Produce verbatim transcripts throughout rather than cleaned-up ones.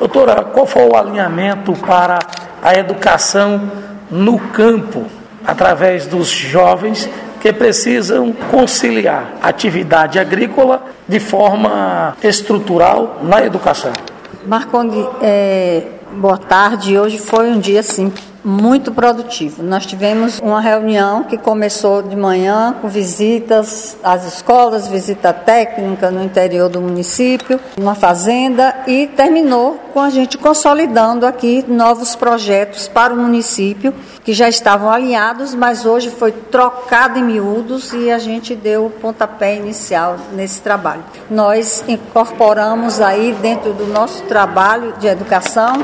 Doutora, qual foi o alinhamento para a educação no campo, através dos jovens que precisam conciliar a atividade agrícola de forma estrutural na educação? Marcondes, é, boa tarde. Hoje foi um dia, sim, muito produtivo. Nós tivemos uma reunião que começou de manhã com visitas às escolas, visita técnica no interior do município, numa fazenda, e terminou com a gente consolidando aqui novos projetos para o município que já estavam alinhados, mas hoje foi trocado em miúdos e a gente deu o pontapé inicial nesse trabalho. Nós incorporamos aí dentro do nosso trabalho de educação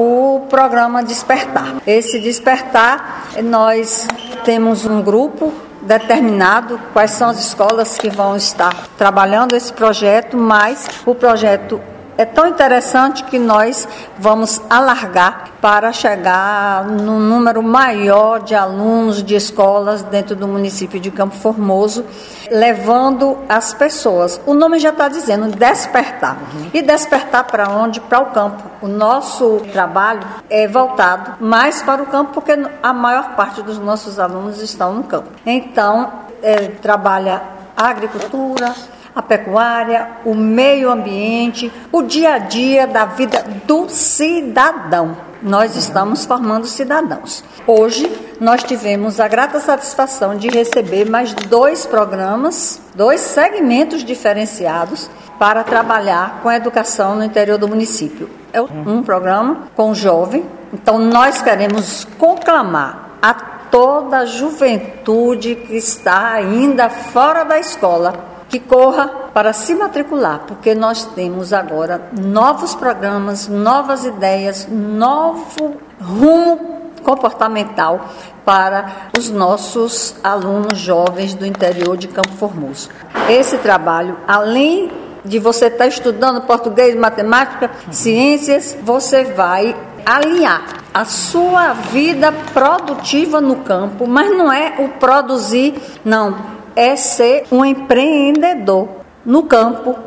o programa Despertar. Esse Despertar, nós temos um grupo determinado, quais são as escolas que vão estar trabalhando esse projeto, mas o projeto é tão interessante que nós vamos alargar para chegar num número maior de alunos de escolas dentro do município de Campo Formoso, levando as pessoas. O nome já está dizendo, despertar. Uhum. E despertar para onde? Para o campo. O nosso trabalho é voltado mais para o campo, porque a maior parte dos nossos alunos estão no campo. Então, é, trabalha a agricultura, a pecuária, o meio ambiente, o dia a dia da vida do cidadão. Nós estamos formando cidadãos. Hoje, nós tivemos a grata satisfação de receber mais dois programas, dois segmentos diferenciados para trabalhar com a educação no interior do município. É um programa com o jovem, então nós queremos conclamar a toda a juventude que está ainda fora da escola, que corra para se matricular, porque nós temos agora novos programas, novas ideias, novo rumo comportamental para os nossos alunos jovens do interior de Campo Formoso. Esse trabalho, além de você estar estudando português, matemática, ciências, você vai alinhar a sua vida produtiva no campo, mas não é o produzir, não. É ser um empreendedor no campo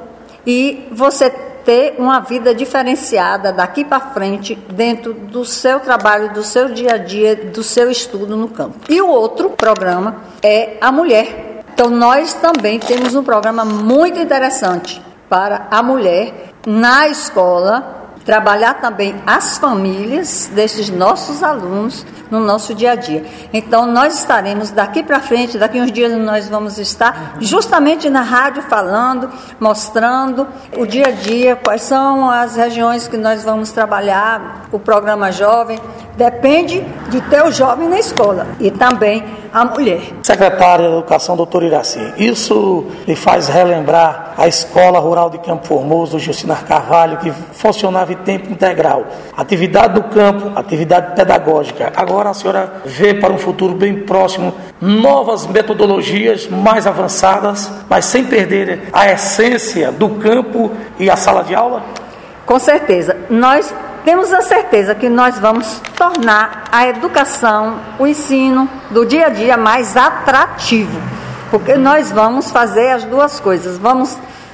e você ter uma vida diferenciada daqui para frente dentro do seu trabalho, do seu dia a dia, do seu estudo no campo. E o outro programa é a mulher. Então nós também temos um programa muito interessante para a mulher na escola, trabalhar também as famílias desses nossos alunos no nosso dia a dia. Então, nós estaremos daqui para frente, daqui uns dias nós vamos estar justamente na rádio falando, mostrando o dia a dia, quais são as regiões que nós vamos trabalhar, o programa jovem. Depende de ter o jovem na escola e também a mulher. Secretária da Educação, doutora Iraci, isso me faz relembrar a Escola Rural de Campo Formoso, do Jucinar Carvalho, que funcionava em tempo integral. Atividade do campo, atividade pedagógica. Agora a senhora vê para um futuro bem próximo novas metodologias mais avançadas, mas sem perder a essência do campo e a sala de aula? Com certeza. Nós temos a certeza que nós vamos tornar a educação, o ensino do dia a dia mais atrativo, porque nós vamos fazer as duas coisas. Vamos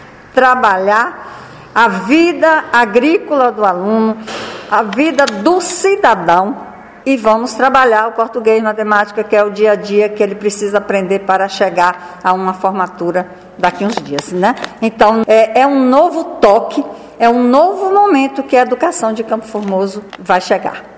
trabalhar a vida agrícola do aluno, a vida do cidadão, e vamos trabalhar o português e matemática, que é o dia a dia que ele precisa aprender para chegar a uma formatura daqui a uns dias, né? Então, é, é um novo toque, é um novo momento que a educação de Campo Formoso vai chegar.